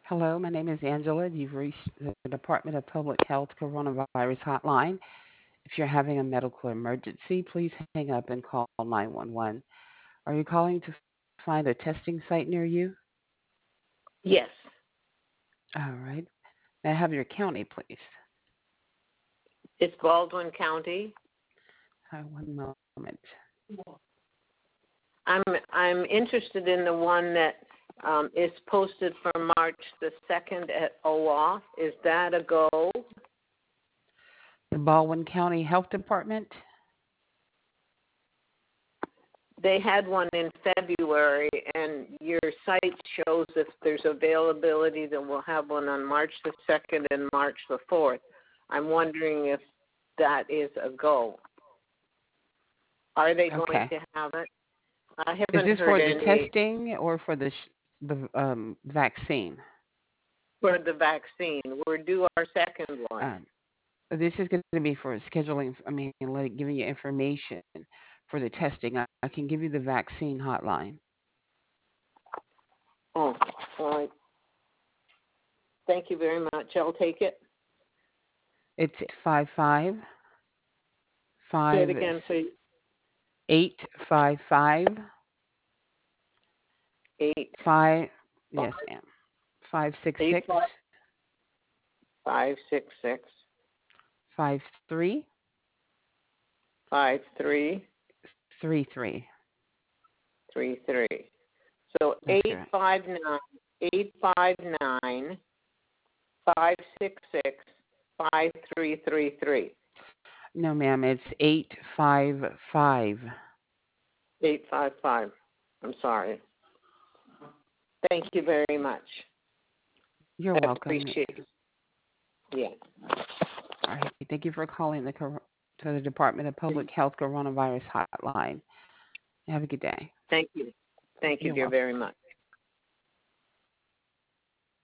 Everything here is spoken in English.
Hello, my name is Angela. You've reached the Department of Public Health Coronavirus Hotline. If you're having a medical emergency, please hang up and call 911. Are you calling to find a testing site near you? Yes, All right. May I have your county, please? it's Baldwin County. One moment. I'm interested in the one that is posted for March the 2nd at OAuth. Is that a go? The Baldwin County Health Department? They had one in February, and your site shows if there's availability, then we'll have one on March the 2nd and March the 4th. I'm wondering if that is a go. Are they going Okay. to have it? I Is haven't this heard for the any testing or for the vaccine? for the vaccine. We're due our second one. Um, this is going to be for scheduling. Giving you information for the testing. I can give you the vaccine hotline. Oh, all right. Thank you very much. I'll take it. It's 55 Say it 5 again, please. 855 Eight 5. five Yes, ma'am. 566 eight five 566 5333. 5333. So That's correct. 859 566 5333. No, ma'am. It's 855. 855. I'm sorry. Thank you very much. You're I welcome. appreciate it. Yeah. All right. Thank you for calling to the Department of Public Health Coronavirus Hotline. Have a good day. Thank you. Thank you, You're dear, welcome. very much.